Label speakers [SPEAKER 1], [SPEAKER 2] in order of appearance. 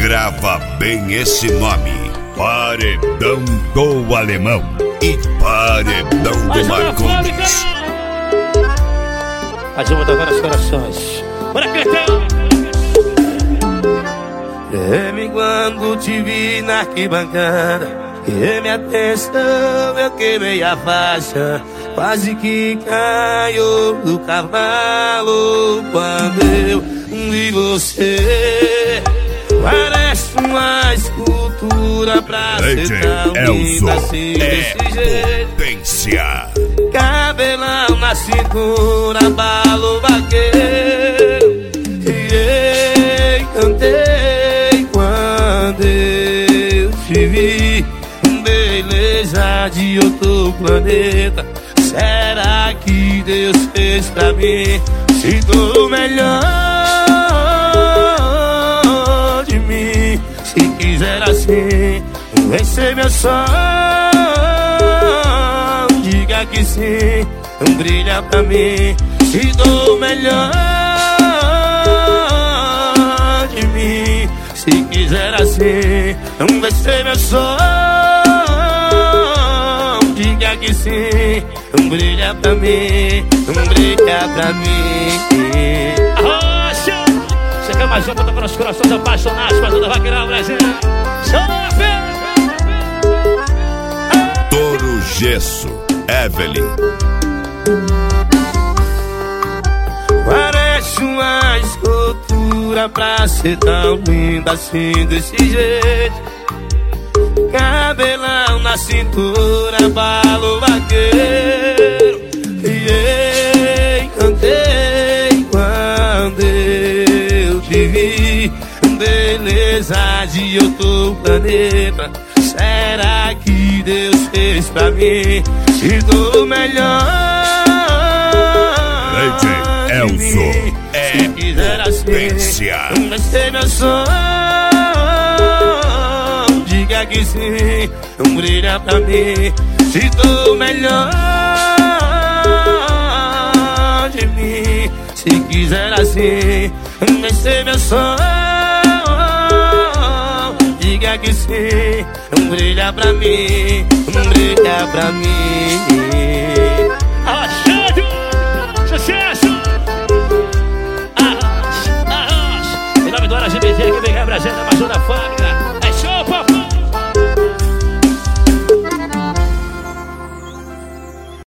[SPEAKER 1] Grava bem esse nome: Paredão do Alemão e Paredão do Marcondes.
[SPEAKER 2] A Dilma tá agora os corações. Bora, Cretão!
[SPEAKER 3] Treme quando te vi na arquibancada, minha atenção, eu queimei a faixa. Quase que caiu do cavalo quando eu vi você. Parece uma escultura pra ser tão linda assim, desse jeito.
[SPEAKER 1] Potência.
[SPEAKER 3] Cabelão na cintura, balo vaqueiro. E cantei quando eu te vi. Beleza de outro planeta. Será que Deus fez pra mim? Sinto o melhor de mim. Se quiser assim, vem ser meu sonho. Diga que sim, brilha pra mim. Sinto o melhor de mim. Se quiser assim, vem ser meu sonho. Diga que sim, brilha pra mim, brilha pra mim.
[SPEAKER 2] Arrocha! Chega mais um, bota para os corações apaixonados, para toda vaqueira Brasil. Chama a fera!
[SPEAKER 1] Toro Gesso, Evelyn.
[SPEAKER 3] Parece uma escultura pra ser tão linda assim, desse jeito. Cabelão na cintura, balo vaqueiro. E cantei quando eu te vi. Beleza de outro planeta. Será que Deus fez pra mim? Sinto o melhor de mim. Se quiser assim, vai ser meu sonho. Diga que sim, brilha pra mim. Sinto o melhor de mim. Se quiser assim, vai ser meu sonho. Diga que sim, brilha pra mim, brilha pra mim.
[SPEAKER 2] Arrocha!